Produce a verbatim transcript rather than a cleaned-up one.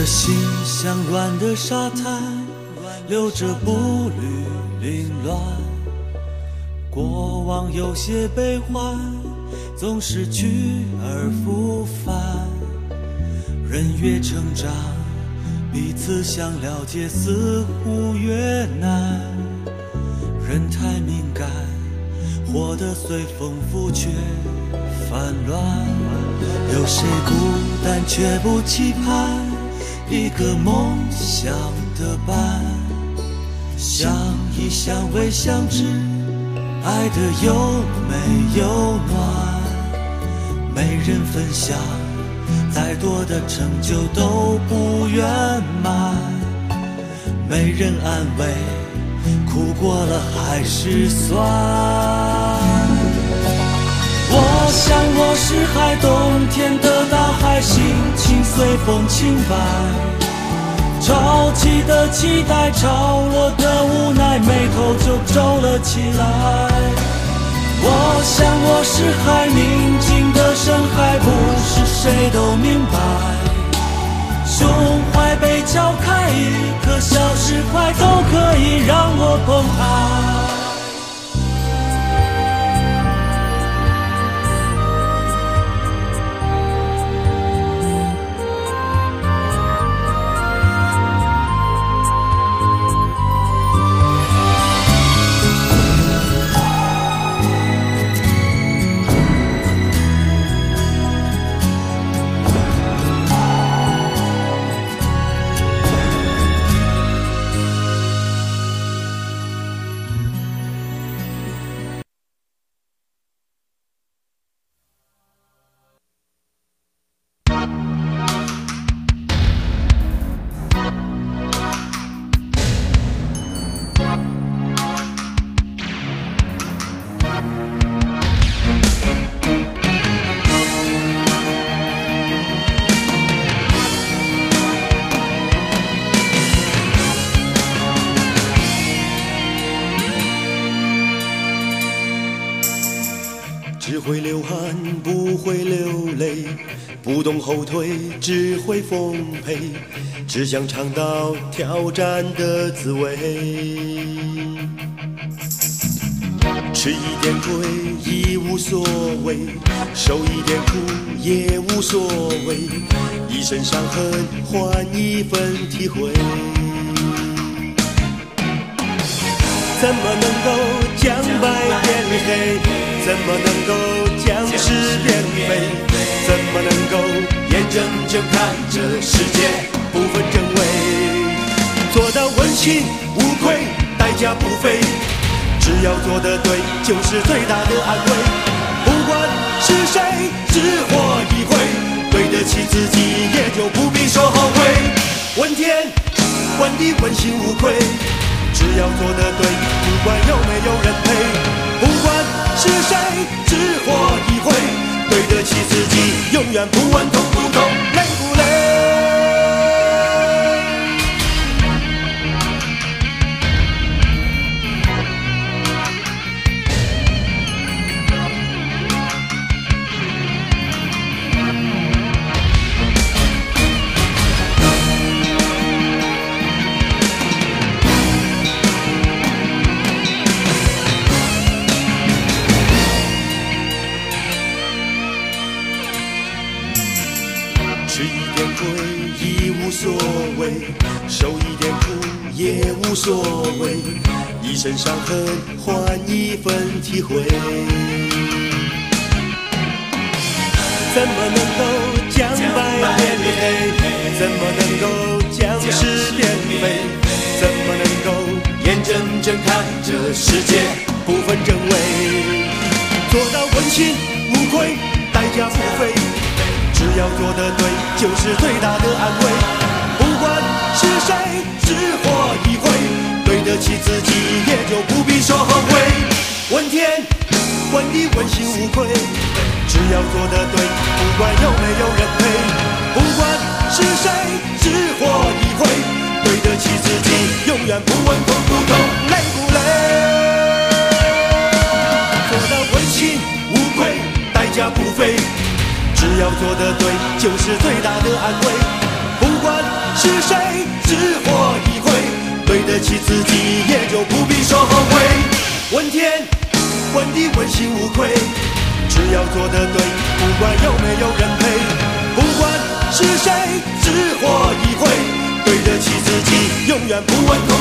心像软的沙滩，留着步履凌乱。过往有些悲欢，总是去而复返。人越成长，彼此想了解似乎越难。人太敏感，活得随风拂却烦乱。有谁孤单却不期盼一个梦想的伴？相依相偎相知，爱得又美又暖。没人分享，再多的成就都不圆满。没人安慰，苦过了还是酸。我想我是海，冬天的大海，心情随风轻摆。潮起的期待，潮落的无奈，眉头就皱了起来。我想我是海，宁静的深海，不是谁都明白。胸怀被敲开，一颗小石块都可以让我澎湃。 只会流汗不会流泪，不懂后退只会奉陪，只想尝到挑战的滋味。吃一点亏已无所谓，受一点苦也无所谓，一身伤痕换一份体会。怎么能够将白变黑？怎么能够将是变非？怎么能够眼睁睁看着世界不分真伪？做到问心无愧，代价不菲，只要做得对，就是最大的安慰。不管是谁，只活一回，对得起自己，也就不必说后悔。问天问地问心无愧，只要做得对，不管有没有人陪。不管是谁，只活一回，对得起自己，永远不问痛不痛，累不累。吃一点亏已无所谓，受一点苦也无所谓，一身伤痕换一份体会。怎么能够将白变黑？怎么能够将是变非？怎么能够眼睁睁看着世界不分真伪？做到问心无愧，代价不菲，只要做得对，就是最大的安慰。不管是谁，只活一回，对得起自己，也就不必说后悔。问天问地问心无愧，只要做得对，不管有没有人陪。不管是谁，只活一回，对得起自己，永远不问痛不痛，累不累。做到问心无愧，代价不菲，只要做得对，就是最大的安慰。不管是谁，只活一回，对得起自己，也就不必说后悔。问天，问地，问心无愧，只要做得对，不管有没有人陪，不管是谁，只活一回，对得起自己，永远不问后悔。